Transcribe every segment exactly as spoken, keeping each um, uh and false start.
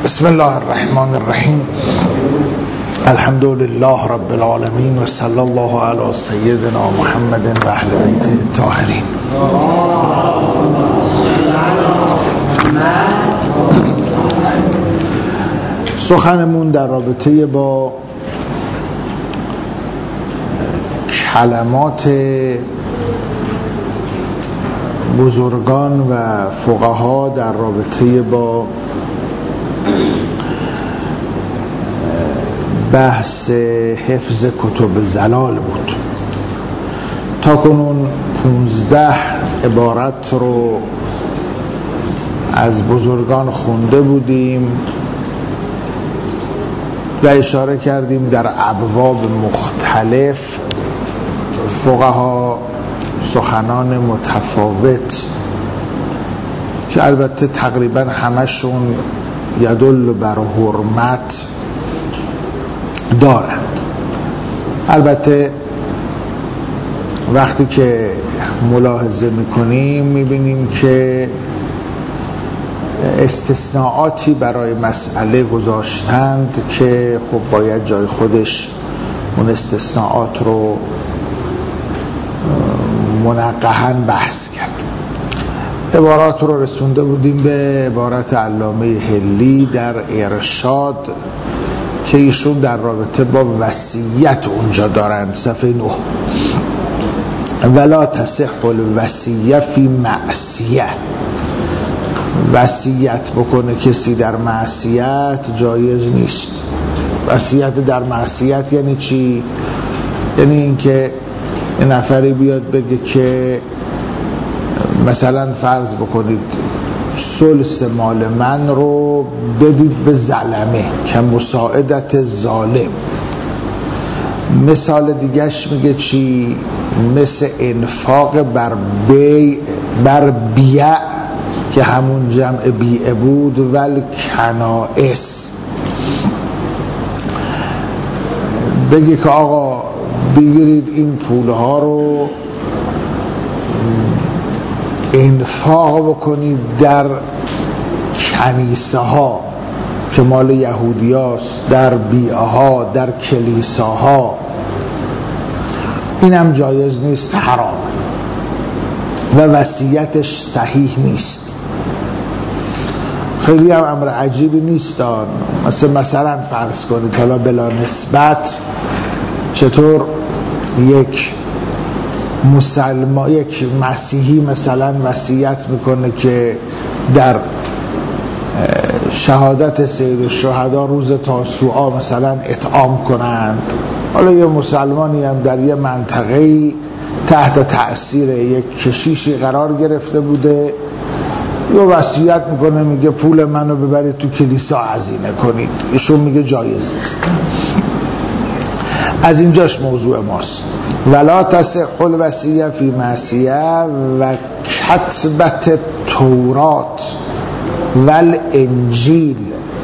بسم الله الرحمن الرحیم. الحمد لله رب العالمین و صلی الله علی سیدنا محمد و اهل بیته الطاهرین. سخنمون در رابطه با کلمات بزرگان و فقها در رابطه با بحث حفظ کتب زلال بود. تا کنون پونزده عبارت رو از بزرگان خونده بودیم و اشاره کردیم در ابواب مختلف فقها سخنان متفاوت که البته تقریبا همشون یدل بر حرمت دارند. البته وقتی که ملاحظه میکنیم میبینیم که استثناءاتی برای مسئله گذاشتند که خب باید جای خودش اون استثناءات رو منقحاً بحث کرد. عبارات رو رسونده بودیم به عبارت علامه حلی در ارشاد که ایشون در رابطه با وصیت اونجا دارند، صفحه نه. ولا تصح الوصیه فی معصیه، وصیت بکنه کسی در معصیت جایز نیست. وصیت در معصیت یعنی چی؟ یعنی اینکه این نفری بیاد بگه که مثلا فرض بکنید ثلث مال من رو بدید به ظلمه که مساعدت ظالم. مثال دیگهش میگه چی؟ مثل انفاق بر بی بر بیع که همون جمع بیع بود، ول کنائس. بگه که آقا بگیرید این پولها رو انفاق بکنید در کنیسه ها که مال یهودی هاست، در بیعه ها، در کلیساها. این هم جایز نیست، حرام و وصیتش صحیح نیست. خیلی هم امر عجیبی نیست. مثلا مثلا فرض کنید حالا بلا نسبت چطور یک مسلمان، یک مسیحی مثلا وصیت میکنه که در شهادت سید الشهدا روز تاسوعا مثلا اطعام کنند. حالا یه مسلمانی هم در یه منطقه تحت تأثیر یک کشیشی قرار گرفته بوده، یه وصیت میکنه میگه پول منو ببرید تو کلیسا هزینه کنید. ایشون میگه جایز نیست. از اینجاش موضوع ماست. ولا تصح الوصیه فی معصیه و کتبت تورات والانجیل.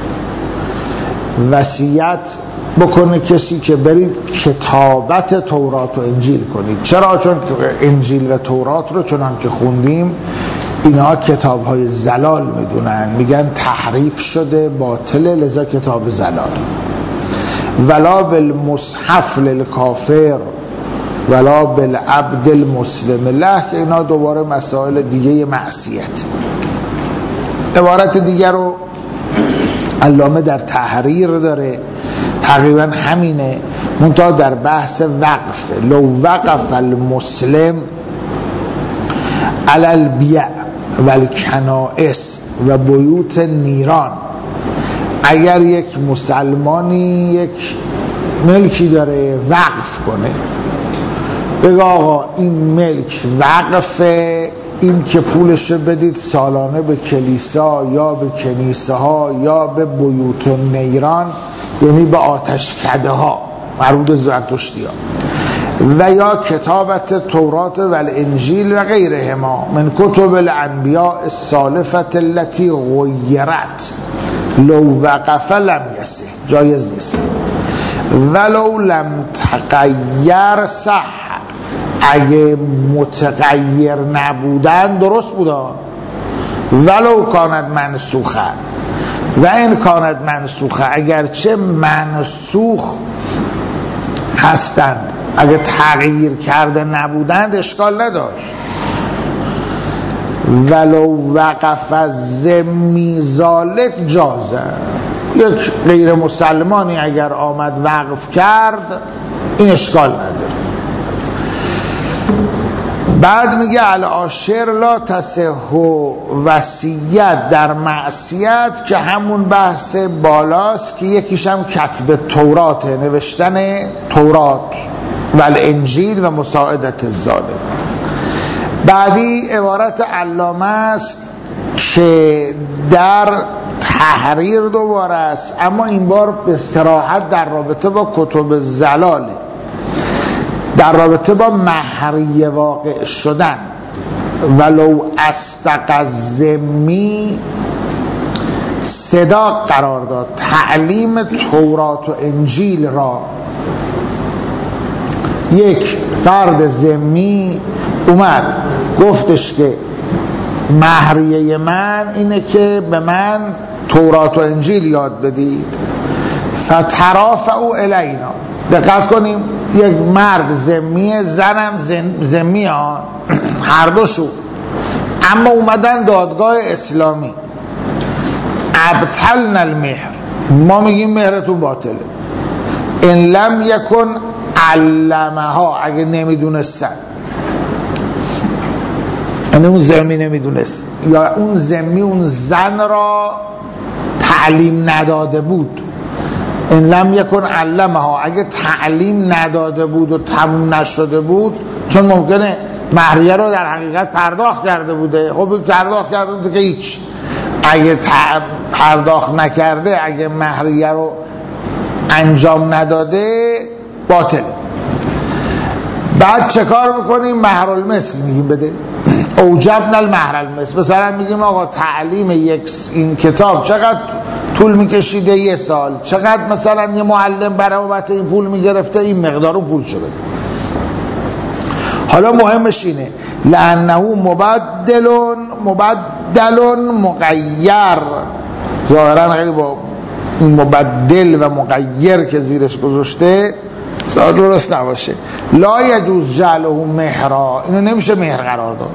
وصیت بکنه کسی که برید کتابت تورات و انجیل کنید. چرا؟ چون انجیل و تورات رو چنان که خوندیم اینها کتاب های زلال میدونن، میگن تحریف شده، باطله، لذا کتاب زلال. ولا بالمصحف للکافر ولا بالعبد المسلم له، که اینا دوباره مسائل دیگه معصیت. عبارت دیگر رو علامه در تحریر داره، تقریبا همینه، منتها در بحث وقف. لو وقف المسلم علی البیع والکنائس و بیوت نیران، اگر یک مسلمانی یک ملکی داره وقف کنه، بگه آقا این ملک وقفه، این که پولش بدید سالانه به کلیسا یا به کنیسه ها یا به بیوت نیران، یعنی به آتشکده ها مربوط زرتشتی ها، و یا کتابت تورات و الانجیل و غیرهما من کتب الانبیاء السالفه التي غیرت لو وقف لم یصح، جایز نیست. ولو لم تغیر صح، اگه متغیر نبودن درست بودن. ولو کانت منسوخه، و این کانت منسوخه، اگرچه منسوخ هستند، اگه تغییر کرده نبودند اشکال نداشت. ولو وقف ذمی ذالک جازه، یک غیر مسلمانی اگر آمد وقف کرد این اشکال نداره. بعد میگه العاشر لا تصح وصیت در معصیت، که همون بحث بالاست که یکیش هم کتب تورات، نوشتن تورات و الانجیل و مساعدت الظالم. بعدی عبارت علامه است که در تحریر دوباره است، اما این بار به صراحت در رابطه با کتب زلاله، در رابطه با مهریه واقع شدن. ولو استق ذمی صدا قرار داد تعلیم تورات و انجیل را. یک فرد ذمی اومد گفتش که مهریه من اینه که به من تورات و انجیل یاد بدید، فترافعوا الینا. دقت کنیم، یک مرد ذمی، زنم ذمی ها، هر دوشو، اما اومدن دادگاه اسلامی. ابطلنا المهر، ما میگیم مهرتون باطله. ان لم یکن علمها، اگه نمیدونستن، یعنی اون ذمی نمیدونست یا اون ذمی اون زن را تعلیم نداده بود. ان لم یکن علمها، اگه تعلیم نداده بود و تموم نشده بود، چون ممکنه مهریه رو در حقیقت پرداخت کرده بوده، خب پرداخت کرده بوده که هیچ. اگه پرداخت نکرده، اگه مهریه رو انجام نداده، باطله. بعد چه کار میکنیم؟ مهر المثل میگیم بده. اوجبنا المهر المثل. مثلا میگیم آقا تعلیم یک این کتاب چقدر طول میکشیده؟ یه سال. چقدر مثلا یه معلم برای بابت این پول میگرفته؟ این مقدار پول شده. حالا مهمش اینه لانه مبدل مبدل مغیر. ظاهرا خیلی با این مبدل و مغیر که زیرش گذاشته ساعت درست نباشه. لا یجوز جعله مهرا، اینو نمیشه مهر قرار داد.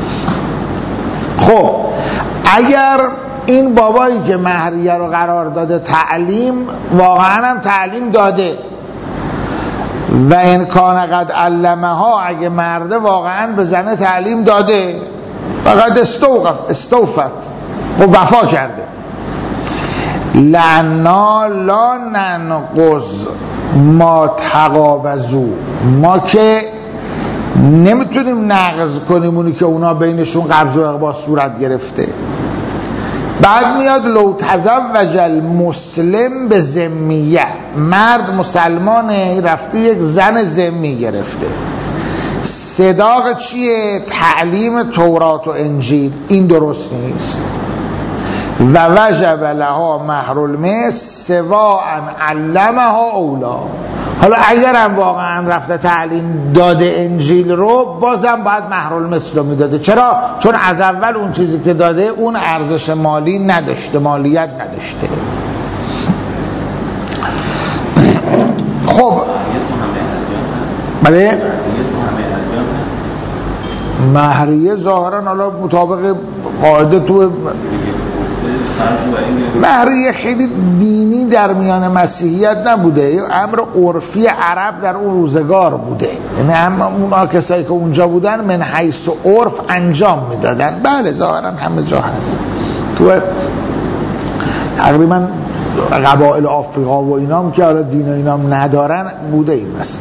خب اگر این بابایی که مهریه رو قرار داده تعلیم، واقعا هم تعلیم داده، و این کان قد علمها، اگه مرده واقعا به زنه تعلیم داده، فقط استوقف استوفت و وفا کرده، لعنا لا ننقض ما تقابضو، ما که نمیتونیم نقض کنیم اونی که اونا بینشون قبض و اقباض صورت گرفته. بعد میاد لو تزوج المسلم به ذمیه، مرد مسلمانه رفته یک زن ذمی گرفته، صداق چیه؟ تعلیم تورات و انجیل. این درست نیست. و وجب لها مهر المثل سواء علمها اولا. حالا اگرم واقعا رفته تعلیم داده انجیل رو، بازم باید مهر المثل رو میداده. چرا؟ چون از اول اون چیزی که داده اون ارزش مالی نداشته، مالیت نداشته. خب بله، مهریه ظاهرا حالا مطابق قاعده تو مهریه خیلی دینی در میان مسیحیت نبوده، یه امر عرفی عرب در اون روزگار بوده. یعنی هم اونا کسایی که اونجا بودن من حیث عرف انجام میدادن. بله ظاهرا همه جا هست، تو تقریبا قبایل آفریقا و اینام که حالا دین و اینام ندارن بوده این مثلا.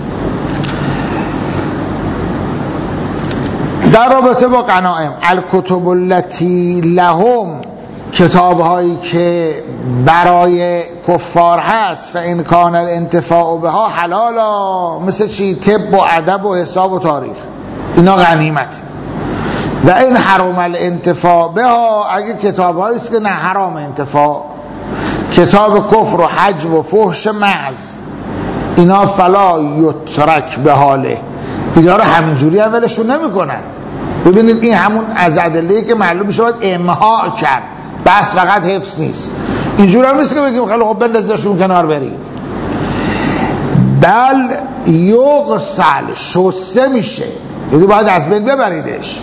در رابطه با غنائم، الکتب التی لهم، کتاب هایی که برای کفار هست، و این کان الانتفاع بها حلالا، مثل چی؟ طب و ادب و حساب و تاریخ، اینا غنیمت. و این حرام الانتفاع بها، اگه کتاب هایی است که نه حرام انتفاع، کتاب کفر و حج و فحش محض، اینا فلا یترک به حاله، اینا رو همینجوری اولشون نمی کنن. ببینید این همون از ادله‌ای که معلوم میشه باید امها کرد، بس فقط حفظ نیست. اینجور هم نیست که بگیم خیلی خب بندازشون کنار برید. بل یغسل، شسته میشه، یعنی باید از بین ببریدش.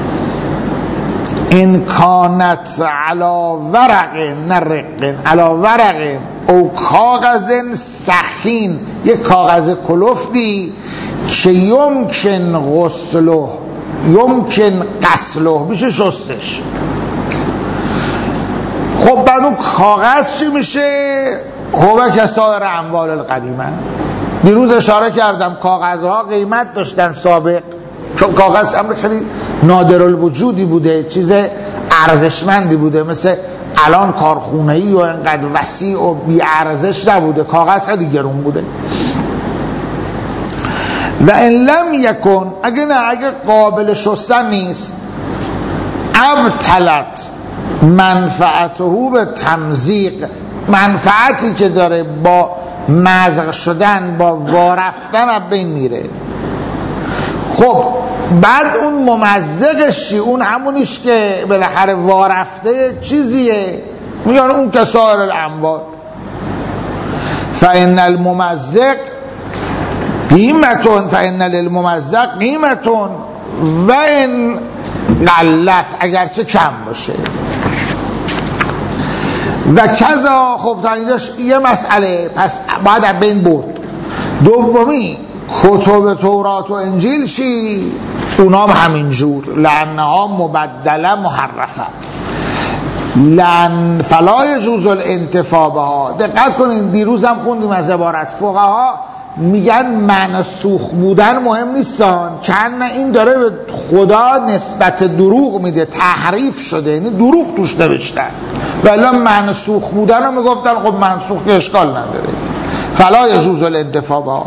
این کانت علا ورق، نه رق، علا ورق او کاغذ سخین، یک کاغذ کلفتی که یمکن غسله، یمکن غسله، میشه شستش. خب بعد اون کاغذ چی میشه؟ هو که سایر اموال القدیمه. دیروز اشاره کردم کاغذها قیمت داشتن سابق، چون کاغذ امر خیلی نادر الوجودی بوده، چیز ارزشمندی بوده، مثل الان کارخونه‌ای و اینقدر وسیع و بی ارزش نبوده، کاغذ خیلی گرون بوده. و ان لم یکن، اگه نه، اگه قابل شستن نیست، ابطلت منفعته به تمزیق، منفعتی که داره با مزق شدن، با وارفتن از بین میره. خب بعد اون ممزقش چی؟ اون همونیش که بالاخره وارفته چیزیه، میگن اون که سایر الاموال. فإن الممزق قیمتون، فإن للممزق قیمتون و این قلت، اگرچه کم باشه. و کذا، خب تا اینجاش یه مسئله، پس باید از بین برد. دومی کتب تورات و انجیل چی؟ اونام همینجور، لعنها مبدله محرفه، لعن فلا یجوز الانتفاع بها. دقت کنین دیروز هم خوندیم از عبارت فقها میگن منسوخ بودن مهم نیستان، کن این داره به خدا نسبت دروغ میده، تحریف شده، یعنی دروغ توش نوشتن، ولی منسوخ بودن رو میگفتن خب منسوخ که اشکال نداره، فلا یجوز الانتفاع بها.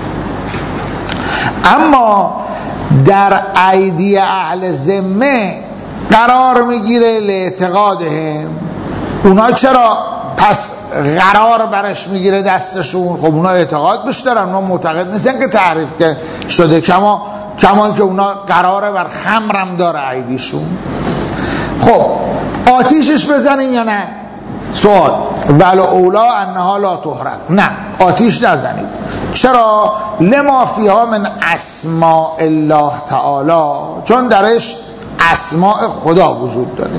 اما در ایدی اهل ذمه قرار میگیره لاعتقادهم، اونا چرا پس قرار برش میگیره دستشون؟ خب اونا اعتقاد بش دارن، اونا معتقد نیستن که تحریف که شده، کما کمان که اونا قراره بر خمرم داره ایدیشون. خب آتیشش بزنیم یا نه؟ سوال. ولو اولا انها لا تحرق، نه آتیش نزنید. چرا؟ لما فیها من اسماء الله تعالی، چون درش اسماء خدا وجود داره.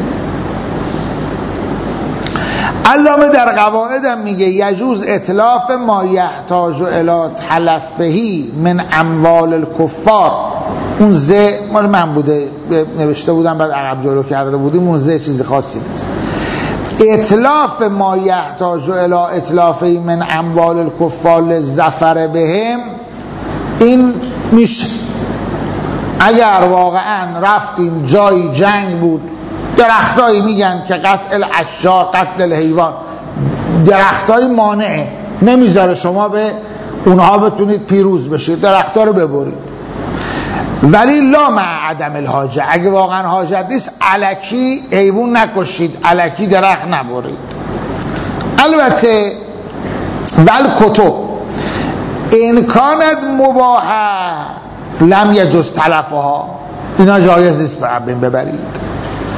علامه در قواعدم میگه یجوز اتلاف ما یحتاج الی تلفهی من اموال الکفار. اون ز مال من بوده، نوشته بودم بعد عقب جلو کرده بودیم، اون ز چیز خاصی نیست. اتلاف ما یحتاج الی اتلافی من اموال الکفار للظفر بهم، این میشه اگر واقعا رفتیم جایی جنگ بود، درختایی میگن که قتل الاشجار، قتل الحیوان، درختایی مانعه، نمیذاره شما به اونها بتونید پیروز بشید، درختا رو ببرید. ولی لا مع عدم الحاجه، اگه واقعا حاجت نیست الکی حیوان نکشید، الکی درخت نبرید. البته ول کتب این کانت مباحه لم یجوز تلفها، اینا جایز نیست ببین ببرید.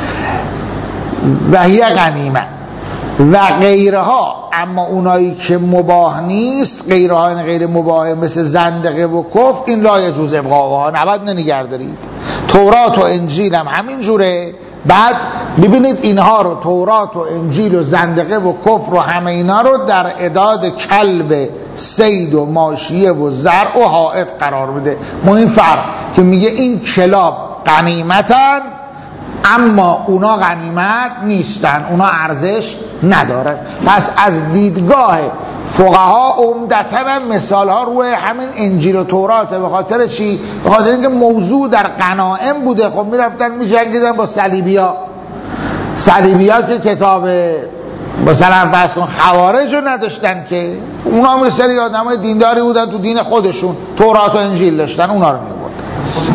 و هی غنیمه و غیرها، اما اونایی که مباح نیست، غیرها این غیر مباح مثل زندقه و کفر، این لا یجوز ابقاءها، نباید نگهدارید. تورات و انجیل هم همین جوره. بعد ببینید اینها رو، تورات و انجیل و زندقه و کفر و همه اینا رو در اعداد کلب صید و ماشیه و زرع و حائط قرار بده. مهم فرق که میگه این کلاب غنیمتن، اما اونا غنیمت نیستن، اونا ارزش ندارن. پس از دیدگاه فقها عمدتاً مثال ها روی همین انجیل و توراته. به خاطر چی؟ به خاطر اینکه موضوع در غنایم بوده. خب میرفتن میجنگیدن با صلیبیا، صلیبیا که کتاب مثلا فرض کن خوارج رو نداشتن، که اونا مثل آدمای دینداری بودن، تو دین خودشون تورات و انجیل داشتن، اونا رو میبردن.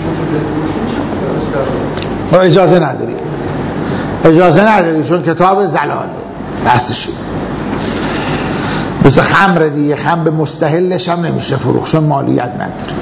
اجازه نداری، اجازه نداری، چون کتاب زلاله بحثشی مثل خمر دیگه، خمر به مستحلش هم نمیشه فروخت چون مالیت نداره.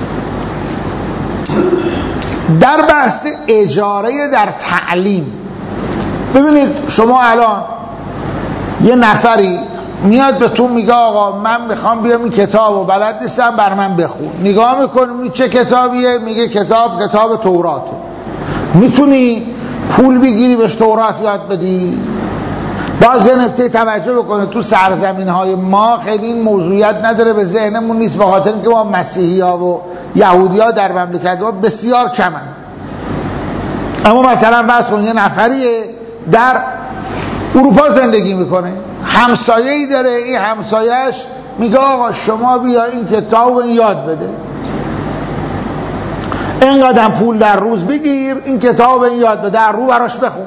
در بحث اجاره در تعلیم، ببینید شما الان یه نفری میاد به تو میگه آقا من میخوام بیام این کتاب و بلد نیستم بر من بخون. نگاه میکنی چه کتابیه؟ میگه کتاب کتاب توراته. میتونی پول بگیری بهش تورات یاد بدی؟ باز یه نکته توجه بکنه، تو سرزمین های ما خیلی این موضوعیت نداره، به ذهنمون نیست، به خاطر اینکه ما مسیحی ها و یهودی ها در مملکت ما بسیار کمن. اما مثلا فرض کن یه نفریه در اروپا زندگی میکنه، همسایه‌ای داره، این همسایه‌اش میگه آقا شما بیا این کتاب رو یاد بده، اینقدر پول در روز بگیر این کتاب رو یاد بده، در رو براش بخون.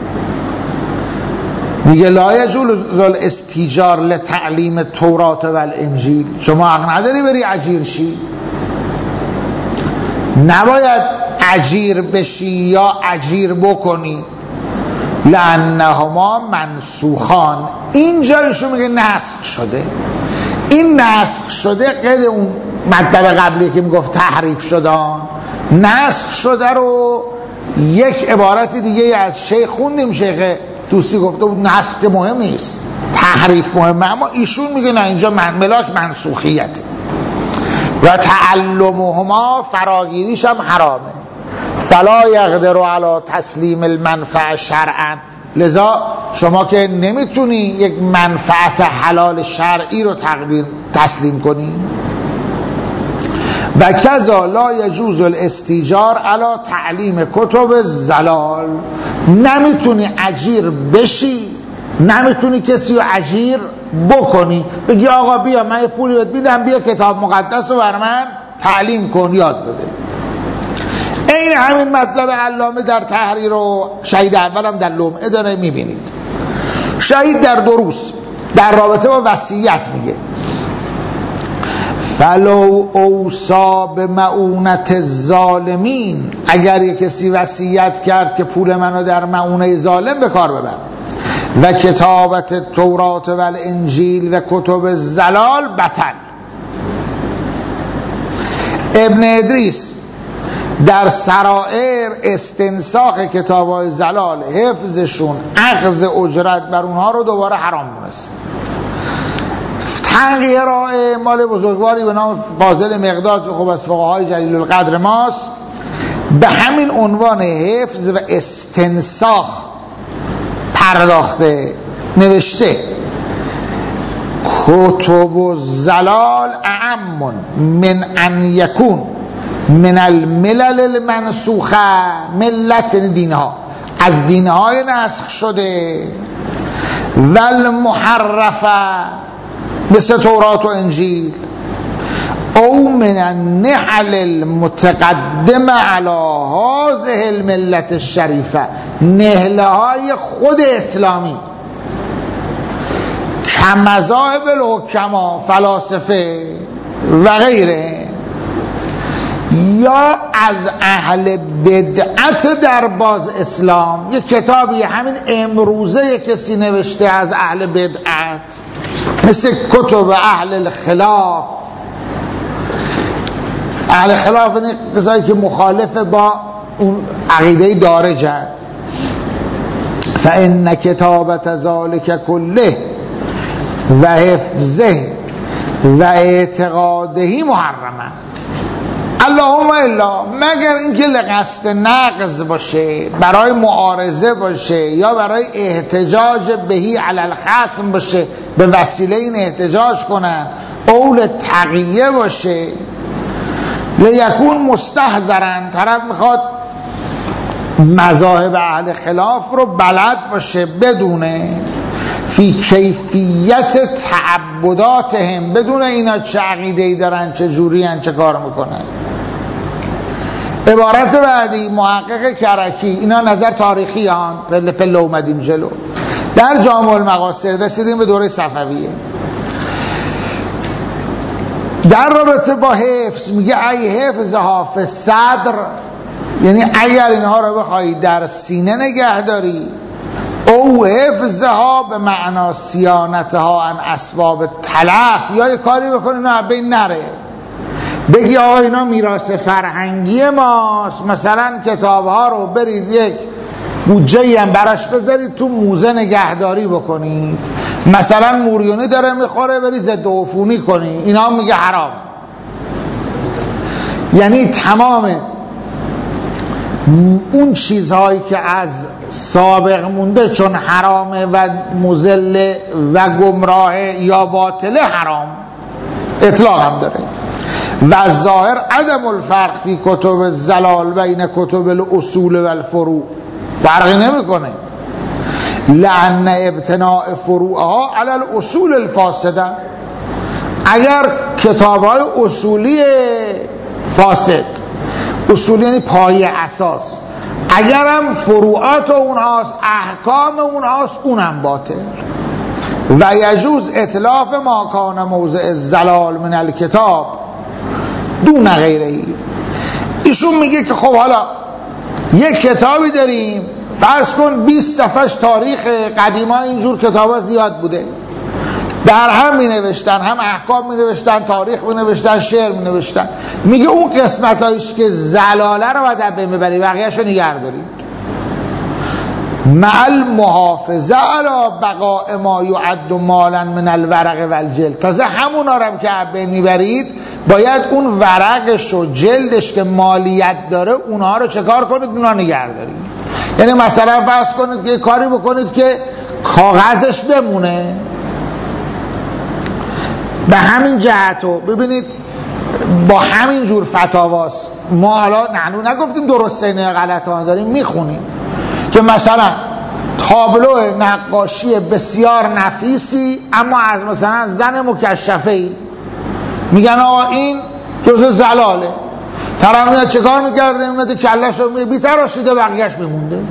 میگه لا یجوز الاستیجار لتعلیم تورات و الانجیل، شما حق نداری بری اجیر شی، نباید اجیر بشی یا اجیر بکنی، لانهما منسوخان. اینجا ایشون میگه نسخ شده. این نسخ شده قید اون مطلب قبلی که میگفت تحریف شدن، نسخ شده رو یک عبارت دیگه از شیخ خوندیم، شیخ دوستی گفته بود نسخ که مهم نیست، تحریف مهمه، اما ایشون میگه نه، اینجا من ملاک منسوخیته و تعلمهما فراگیریش هم حرامه، فلا یقدر علی تسلیم المنفعه شرعا. لذا شما که نمیتونی یک منفعت حلال شرعی رو تقدیر تسلیم کنی. و کذا لا یجوز الاستیجار علی تعلیم کتب زلال، نمیتونی اجیر بشی، نمیتونی کسی رو اجیر بکنی، بگی آقا بیا من یه پولی بهت میدم بیا کتاب مقدس رو بر من تعلیم کن یاد بده. این همین مطلب علامه در تحریر و شهید اولم در لمعه داره میبینید. شهید در دروس در رابطه با وصیت میگه فلو اوصا به معونت الظالمین، اگر یک کسی وصیت کرد که پول منو در معونه ظالم به کار ببر، و کتابت تورات و الانجیل و کتب زلال بطل. ابن ادریس در سرائر استنساخ کتابای زلال، حفظشون، اخذ اجرت بر اونها رو دوباره حرام دونست. تنقیه رائع مال بزرگواری به نام فاضل مقداد که خب از فقهای جلیل القدر ماست، به همین عنوان حفظ و استنساخ پرداخته، نوشته کتب و زلال اعم من ان یکون من الملل المنسوخه، ملت دینها از دینهای نسخ شده، و المحرفه مثل تورات و انجیل، او من النحل المتقدمه علی هذه الملت الشریفه، نهله های خود اسلامی، کمذاهب الحکما، فلاسفه و غیره، یا از اهل بدعت در باز اسلام. یک کتابی همین امروزه کسی نوشته از اهل بدعت، مثل کتب اهل الخلاف. اهل خلاف این کسایی که مخالف با اون عقیده دارجن. فان کتابت ذالک کله و حفظه و اعتقادهی محرمه، اللهم الا مگر اینکه لقصد نقض باشه، برای معارضه باشه، یا برای احتجاج بهی علی الخصم باشه، به وسیله این احتجاج کنن، اول تقیه باشه، لیکون مستحضرن، طرف میخواد مذاهب اهل خلاف رو بلد باشه، بدونه فی کیفیت تعبداتهم، بدون اینا چه عقیده‌ای دارن، چه جوری ان، چه کار میکنن. عبارت بعدی محقق کرکی، اینا نظر تاریخی هان، پله پله اومدیم جلو. در جامع المقاصد رسیدیم به دوره صفویه. در رابطه با حفظ میگه ای حفظ حافظ صدر، یعنی اگر اینها رو بخوایی در سینه نگه داری، او حفظها به معنا صیانتها عن اسباب تلف، یا یه کاری بکنی نه بین نره، بگی آقا اینا میراث فرهنگی ماست، مثلا کتاب ها رو برید یک بودجه هم براش بذارید تو موزه نگهداری بکنید، مثلا موریونی داره میخوره بری ضد عفونی کنی، اینا هم میگه حرام. یعنی تمام اون چیزهایی که از سابق مونده چون حرامه و مضل و گمراه یا باطله حرام اطلاق هم داره. و ظاهر عدم الفرق فی کتب الزلال بین کتب الاصول و الفروع، فرقی نمیکنه. لأن ابتناء فروعها علی الاصول الفاسده، اگر کتاب‌های اصولی فاسد، اصولی یعنی پایه اساس، اگرم فروعات اونهاست احکام اونهاست اونم باطل. و یجوز اطلاف ما کان موضع الزلال من الکتاب دون غیره. ایشون میگه که خب حالا یک کتابی داریم فرض کن بیست صفحش تاریخ، قدیما اینجور کتابا زیاد بوده، در هم می نوشتن، هم احکام می نوشتن، تاریخ می نوشتن، شعر می نوشتن. میگه اون قسمت هایش که زلاله رو باید بین ببری، بقیهش رو نگه دارید. مع المحافظه علی بقاء ما یعد مالا من الورق و الجلد. تازه همون آرم که بین میبرید باید اون ورقش و جلدش که مالیت داره اونها رو چکار کنید؟ اونها نگه دارید. یعنی مثلا فرض کنید که کاری بکنید که کاغذش بمونه. به همین جهتو ببینید با همین جور فتاواست ما حالا نحنو نگفتیم درسته اینه غلطه ها داریم میخونیم که مثلا تابلو نقاشی بسیار نفیسی اما از مثلا زن مکشفه‌ای میگن آقا این جزء زلاله، طرف میاد چه کار میکرده؟ میاد کلش رو بی‌تراشیده بقیه‌اش میمونده،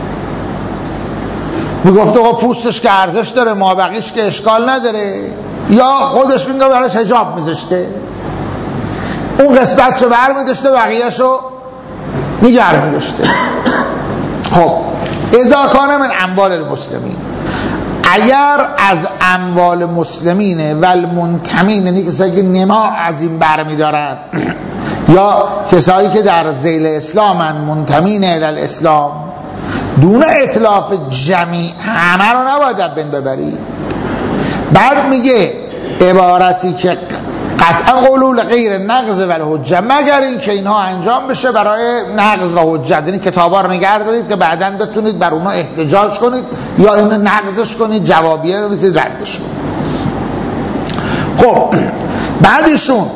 میگفته آقا پوستش که ارزش داره ما بقیش که اشکال نداره، یا خودش میگه براش حجاب میذاشته، اون قسمت رو برمیداشته بقیه‌ش رو نگه میداشته. خب اذا کان من اموال المسلمین، اگر از اموال مسلمینه و المنتمین، یعنی کسایی که نما از این برمیدارن یا کسایی که در ذیل اسلامن منتمین الاسلام، دون اطلاف جمیع، همه رو نباید بین ببری. بعد میگه عبارتی که قطعا قولول غیر نقض و الحجه، مگر این که اینها انجام بشه برای نقض و حجت، یعنی کتابا رو نگه دارید که بعداً بتونید بر اونها احتجاج کنید یا اینو نقضش کنید، جوابیه رو بسید ردش کنید. خب بعدشون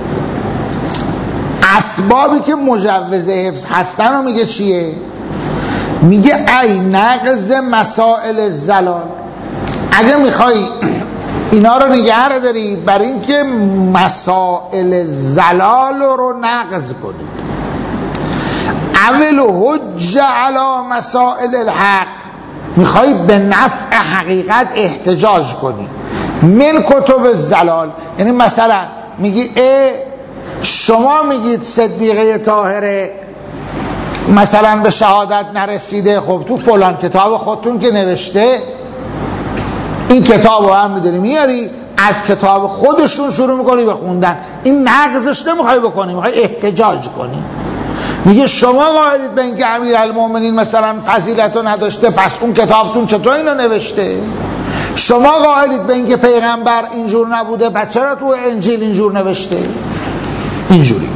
اسبابی که مجوز حفظ هستن رو میگه چیه؟ میگه ای نقض مسائل زلال، اگه میخوای اینا رو نگه داری برای اینکه مسائل زلال رو نقض کنید، اول حج علی مسائل الحق، میخوای به نفع حقیقت احتجاج کنی، من کتب زلال، یعنی مثلا میگی ای شما میگید صدیقه طاهره مثلا به شهادت نرسیده، خب تو فلان کتاب خودتون که نوشته این کتاب رو هم میداری میاری از کتاب خودشون شروع میکنی به خوندن، این نقضش نمیخوای بکنی، میخوای احتجاج کنی. میگه شما قائلید به اینکه امیرالمومنین مثلا فضیلت رو نداشته، پس اون کتابتون چطور اینو نوشته؟ شما قائلید به اینکه پیغمبر اینجور نبوده، پس چرا تو انجیل اینجور نوشته؟ اینجوری.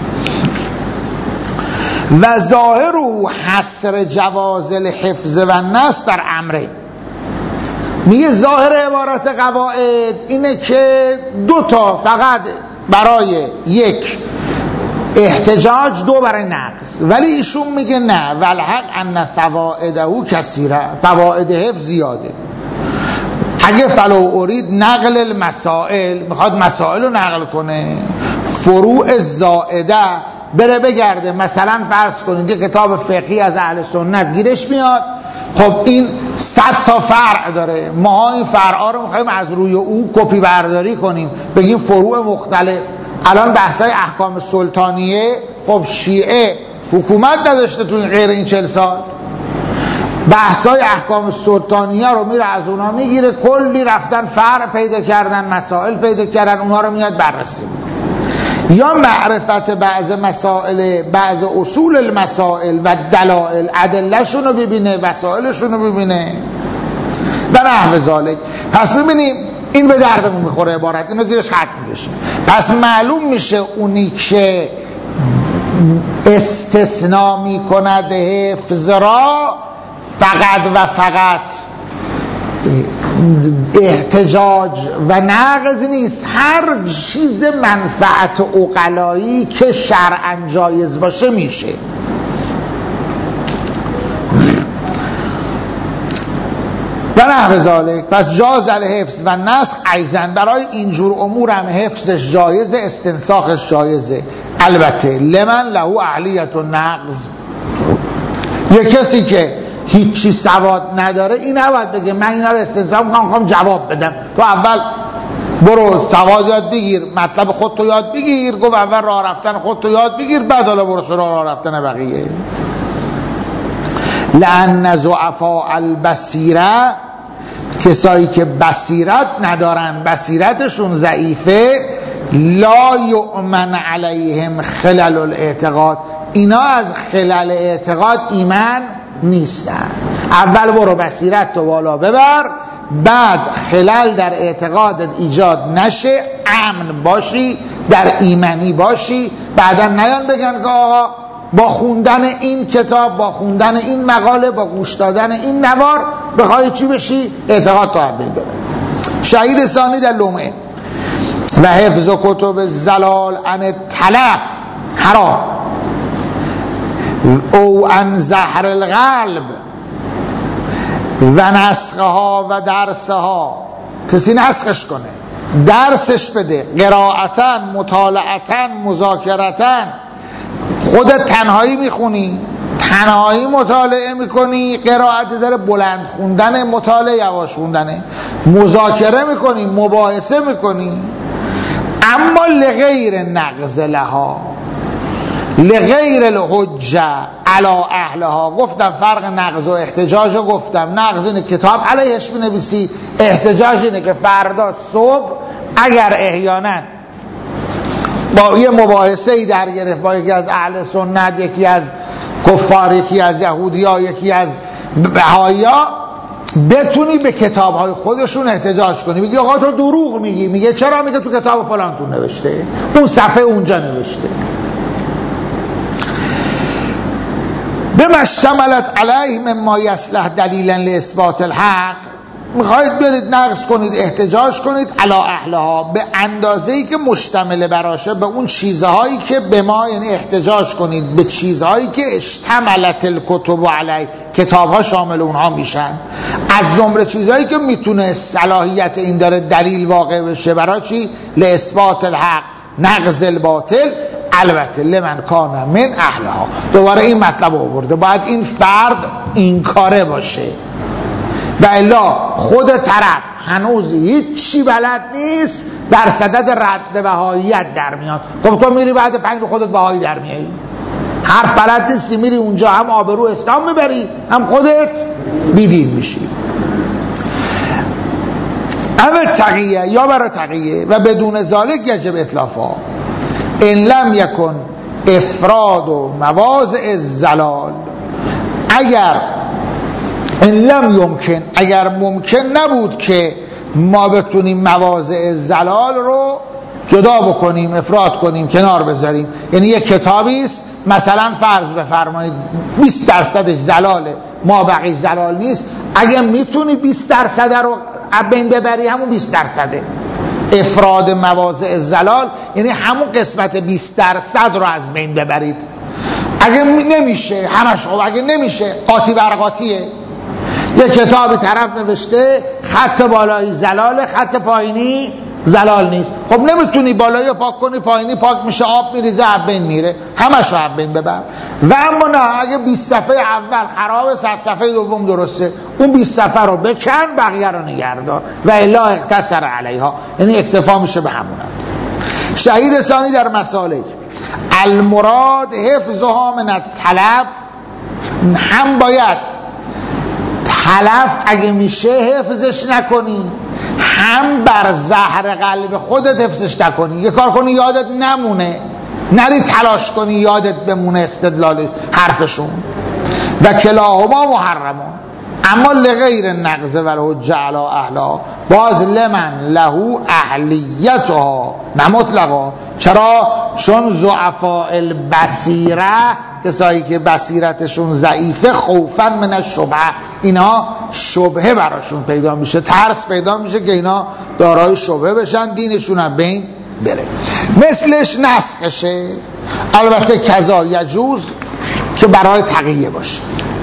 و ظاهر و حصر جواز الحفظ و النص در امره، میگه ظاهر عبارت قواعد اینه که دو تا فقط برای یک احتجاج، دو برای نقض، ولی ایشون میگه نه، والحق ان فوائده کثیره، فواید حفظ زیاده. اگه فلو ارید نقل المسائل، میخواد مسائل رو نقل کنه، فروع زائده بره بگرده، مثلا فرض کنید یه کتاب فقهی از اهل سنت گیرش میاد، خب این صد تا فرع داره، ما این فرعا رو میخوایم از روی او کپی برداری کنیم بگیم فروع مختلف. الان بحثای احکام سلطانیه، خب شیعه حکومت نداشته تو غیر این چهل سال، بحثای احکام سلطانیه رو میره از اونها میگیره، کلی رفتن فرع پیدا کردن، مسائل پیدا کردن، اونها رو میاد بررسی میکنه. یا معرفت بعض مسائل، بعض اصول المسائل و دلائل، ادله‌شون رو ببینه، وسائلشون رو ببینه و نحو ذالک. پس ببینیم این به دردمون میخوره عبارت، اینو زیرش خط می‌کشیم. پس معلوم میشه اونی که استثناء میکند حفظ را فقط و فقط احتجاج و نقض نیست، هر چیز منفعت عقلایی که شرعاً جایز باشه میشه. و نحو ذالک. پس جاز الحفظ و نسخ ایضاً، برای اینجور امور هم حفظش جایزه، استنساخش جایزه. البته لمن له اهلیت و نقض، یه کسی که هیچی سواد نداره این نباید بگه من اینا رو استنساخ میکنم میخوام جواب بدم. تو اول برو سواد یاد بگیر، مطلب خودتو یاد بگیر، گفت اول راه رفتن خودتو یاد بگیر، بعد حالا برو سراغ راه رفتن بقیه. لأن ضعفاء البصیره، کسایی که بصیرت ندارن، بصیرتشون ضعیفه، لا یؤمن علیهم خلل الاعتقاد، اینا از خلل اعتقاد ایمان نیستن. اول برو بصیرت تو بالا ببر، بعد خلل در اعتقادت ایجاد نشه، امن باشی، در ایمانی باشی. بعدا نیان بگن که آقا با خوندن این کتاب، با خوندن این مقاله، با گوش دادن این نوار بخوای چی بشی؟ اعتقاد تو بین ببر. شهید ثانی در لمعه: و حفظ کتب زلال عن تلف حرام او عن زهر القلب و نسخها و درسها. کسی نسخش کنه، درسش بده، قرائتن، مطالعتن، مذاکرتن. خودت تنهایی میخونی، تنهایی مطالعه میکنی، قرائت ذره بلند خوندن، مطالعه یواش خوندنه، مذاکره میکنی، مباحثه میکنی، اما لغیر نقض لها، لغیر الحجه علی اهلها. گفتم فرق نقض و احتجاج رو گفتم. نقض اینه کتاب علیهش بنویسی، احتجاج اینه که فردا صبح اگر احیانا با یه مباحثه ای در گرفت با یکی از اهل سنت، یکی از کفار، یکی از یهودیا، یکی از بهائیا، بتونی به کتاب‌های خودشون احتجاج کنی. میگی آقا تو دروغ میگی. میگه چرا؟ میگه تو کتاب فلان تو نوشته، اون صفحه اونجا نوشته. بما اشتملت علیه مما یصلح دلیلا لاثبات الحق. میخواید برید نقض کنید، احتجاج کنید علی اهلها، به اندازه‌ای که مشتمل براشه به اون چیزهایی که به ما، یعنی احتجاج کنید به چیزهایی که اشتملت الکتب علی، کتابها شامل اونها میشن، از جمله چیزهایی که میتونه صلاحیت این داره دلیل واقع بشه. برای چی؟ لاثبات الحق، نقض الباطل. البته لمن کان من اهلها. دوباره این مطلب آورده، باید این فرد این کاره باشه، و الا خود طرف هنوز هیچ چی بلد نیست، در صدد رد بهاییت در میاد. خب تو میری بعد پنج خودت بهایی در میایی، حرف بلد نیستی، میری اونجا هم آبرو اسلام میبری، هم خودت بیدین میشی. اما تقیه، یا برای تقیه، و بدون ذالک یجب اطلافا ان لم یکن افراد و مواضع الزلال. اگر ان لم یمکن، اگر ممکن نبود که ما بتونیم مواضع زلال رو جدا بکنیم، افراد کنیم، کنار بذاریم. یعنی یک کتابی است مثلا فرض بفرمایید بیست درصدش زلاله، ما بقیه زلال نیست، اگه میتونی بیست درصد رو بین ببری همون بیست درصده. افراد مواضع زلال یعنی همون قسمت بیست درصد رو از بین ببرید. اگه نمیشه همش، خب اگه نمیشه قاطی بر قاطیه. یه کتابی طرف نوشته خط بالایی زلاله، خط پایینی زلال نیست. خب نمیتونی بالایی پاک کنی، پایینی پاک میشه، آب میریزه، از بین میره، همش رو از بین ببر. و اما نه، اگه بیست صفحه اول خرابه، صد صفحه دوم درسته، اون بیست صفحه رو بکن، بقیه رو نگهدار. و الا اقتصر علیها، یعنی اکتفا میشه به همون. شهید ثانی در مسالک: المراد حفظها من التلف. هم باید تلف اگه میشه حفظش نکنی، هم بر زهر قلب خودت حفظش نکنی، یه کار کنی یادت نمونه، نری تلاش کنی یادت بمونه استدلال حرفشون. و کلاهما محرمون اما لغیر نقض و حجه علی اهلها، باز لمن له اهلیتها نه مطلقا. چرا؟ چون ضعفاء البصیره، کسایی که بصیرتشون ضعیفه، خوفا من الشبهه، اینا شبهه براشون پیدا میشه، ترس پیدا میشه که اینا دارای شبهه بشن، دینشون از بین بره. مثلش نسخشه، البته کذا یجوز که برای تقیه باشه.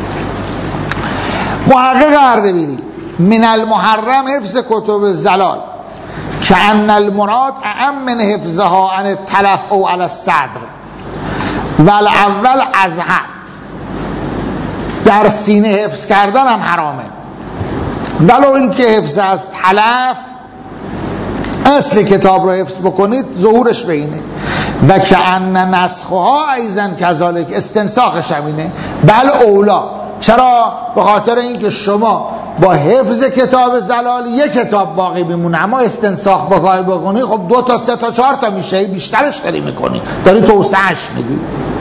محقق اردبیلی من المحرم حفظ کتب زلال که ان المراد اعم من حفظها عن التلف او علی الصدر والاول ازهر. در سینه حفظ کردن هم حرامه، ولو اینکه حفظ از تلف، اصل کتاب رو حفظ بکنید ظهورش به اینه. و که ان نسخها ایضا کذالک، استنساخش هم اینه. بل اولا، چرا؟ به خاطر اینکه شما با حفظ کتاب زلال یک کتاب باقی بمونه، اما استنساخ بخوای بکنی خب دو تا سه تا چهار تا میشه، بیشترش داری میکنی، داری توسعهش میدی.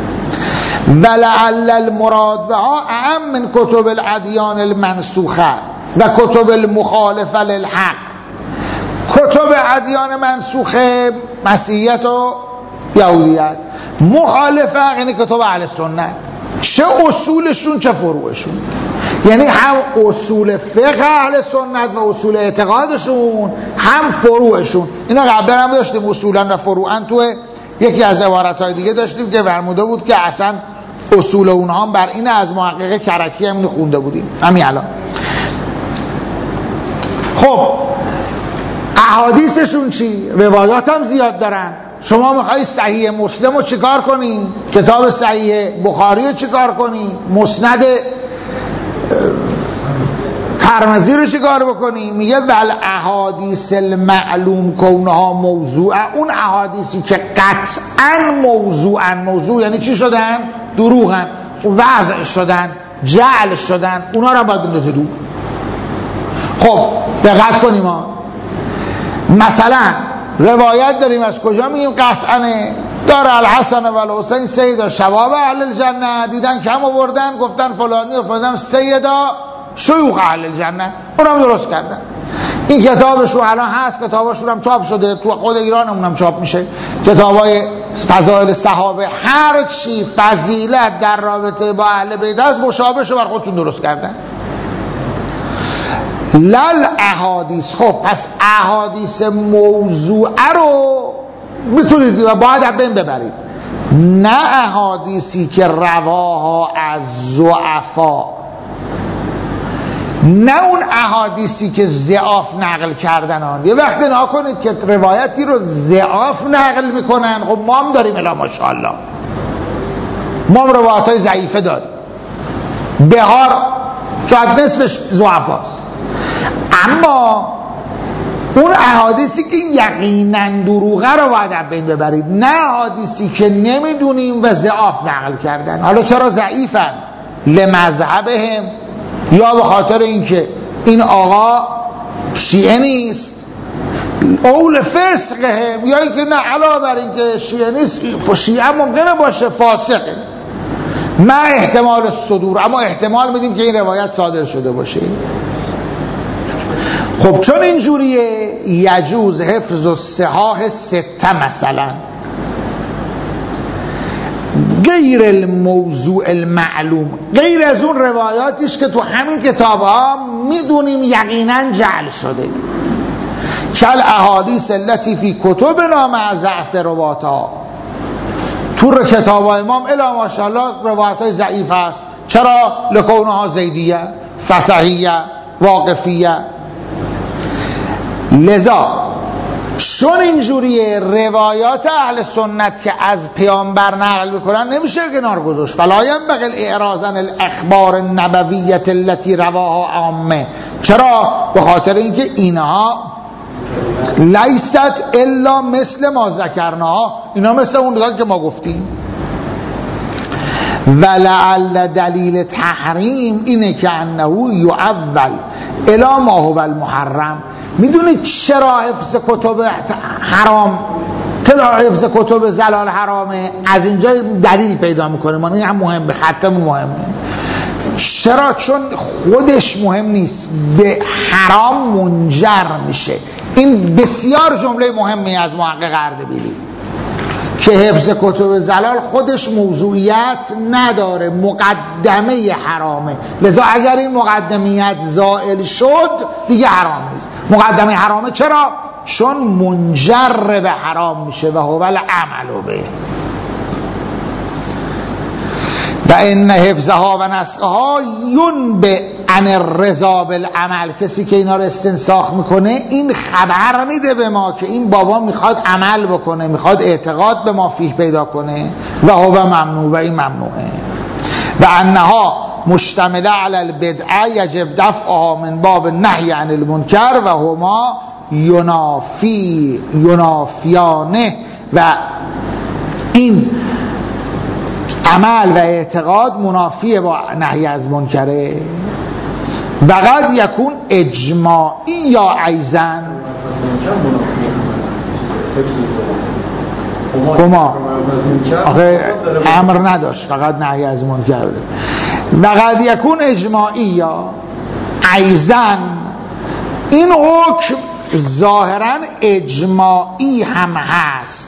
ولعل المراد بها اعم من کتب الادیان المنسوخه و کتب المخالفه للحق. کتب ادیان منسوخه، مسیحیت و یهودیت، مخالفه یعنی کتب اهل سنت، چه اصولشون چه فروعشون، یعنی هم اصول فقه اهل سنت و اصول اعتقادشون، هم فروعشون. اینا قبلا هم داشتیم، اصولا و فروعا تو یکی از عبارتهای دیگه داشتیم که فرموده بود که اصلا اصول اونها هم بر این، از محقق کرکی همین خونده بودیم همین الان. خب احادیثشون چی؟ روایات هم زیاد دارن. شما میخوایی صحیح مسلم رو چیکار کنی؟ کتاب صحیح بخاری رو چیکار کنی؟ مسند ترمذی رو چیکار بکنی؟ میگه ول احادیث المعلوم کونها موضوع، اون احادیثی که قطعا موضوعن، موضوع یعنی چی شدن؟ دروغن، وضع شدن، جعل شدن، اونا رو باید بندازه دور. خب دقت کنیم ما، مثلا روایت داریم از کجا میگیم قطعا؟ دار الحسن و الحسین سیدا شباب اهل الجنه، دیدن کم آوردن گفتن فلانی و فلان سیدا شیوخ اهل الجنه، اونم درست کردن. این کتابشون الان هست، کتابشون هم چاپ شده، تو خود ایران هم چاپ میشه، کتابای فضائل صحابه. هر چی فضیلت در رابطه با اهل بیت است مشابهشو بر خودتون درست کردن. لل احادیث. خب پس احادیث موضوعه رو میتونید و باید بین ببرید، نه احادیثی که رواها از ضعفا، نه اون احادیثی که ضعاف نقل کردن. آن یه وقت نها کنید که روایتی رو ضعاف نقل میکنن، خب ما هم داریم الا ماشاءالله، ما هم روایت های ضعیفه داریم، بهار شاید نصفش ضعفاست. اما اون احادیثی که یقینا دروغه رو باید بین ببرید، نه احادیثی که نمیدونیم و ضعاف نقل کردن. حالا چرا ضعیفن؟ لمذهبهم، یا به خاطر اینکه این آقا شیعه نیست، اول فسقهم، یا اینکه نه علاوه بر اینکه شیعه نیست، شیعه ممکنه باشه فاسقه، ما احتمال صدور، اما احتمال میدیم که این روایت صادر شده باشه. خب چون اینجوریه یجوز حفظ و صحاح سته، مثلا غیر الموضوع المعلوم، غیر از اون روایاتیش که تو همین کتاب ها میدونیم یقینا جعل شده، کل احادیث التي فی کتبنا مع ضعف رواتها. تو کتاب امام الا ماشاءالله روایات های ضعیف است. چرا؟ لکونها زیدیه، فتحیه، واقفیه. لذا چون اینجوریه روایات اهل سنت که از پیامبر نقل بکنن نمیشه کنار گذاشت. فلا ينبغي الاعراض عن الاخبار النبویه التي رواها عامه. چرا؟ به خاطر اینکه اینها لیست الا مثل ما ذکرنا، اینا مثل اون دیگه که ما گفتیم. ولعل دلیل تحریم اینه که انه یعول الی ما هو المحرم، میدونید چرا حفظ کتب حرام چرا حفظ کتب زلال حرامه؟ از اینجا دلیل پیدا میکنه. ما این هم مهمه، خطم مهمه. چرا؟ چون خودش مهم نیست، به حرام منجر میشه. این بسیار جمله مهمی از محقق اردبیلی که حفظ کتب زلال خودش موضوعیت نداره، مقدمه حرامه. لذا اگر این مقدمیت زائل شد دیگه حرام نیست. مقدمه حرامه چرا؟ چون منجر به حرام میشه و هو العمل به. و ان حفظها و نسخها ینبئ عن الرضا بالعمل. کسی که اینا رو استنساخ میکنه این خبر میده به ما که این بابا میخواد عمل بکنه، میخواد اعتقاد به ما فیه پیدا کنه و هو ممنوع و این ممنوعه. و انها مشتمله علی البدعه یجب دفعها من باب النهی عن المنکر و هما ینافی ینافیانه. و این عمل و اعتقاد منافیه با نهی از منکره. و قد یکون اجماعی یا عیزن هما آخه امر نداشت، فقط نهی از منکر. و قد یکون اجماعی یا عیزن. این حکم ظاهرا اجماعی هم هست،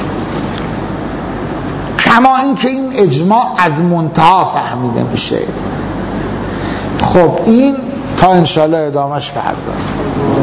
کما اینکه این اجماع از منتها فهمیده میشه. خب این تا انشالله ادامش فردا.